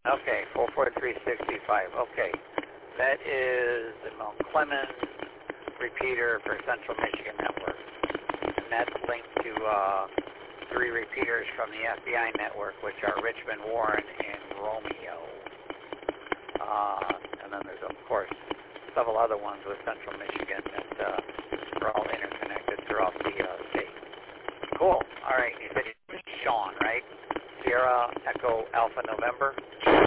Okay, 44365. Okay. That is the Mount Clemens repeater for Central Michigan Network. And that's linked to 3 repeaters from the FBI network, which are Richmond, Warren, and Romeo. And then there's, of course, several other ones with Central Michigan that are all interconnected throughout the state. Cool. All right. You said it's Sean, right? Sierra Echo Alpha November?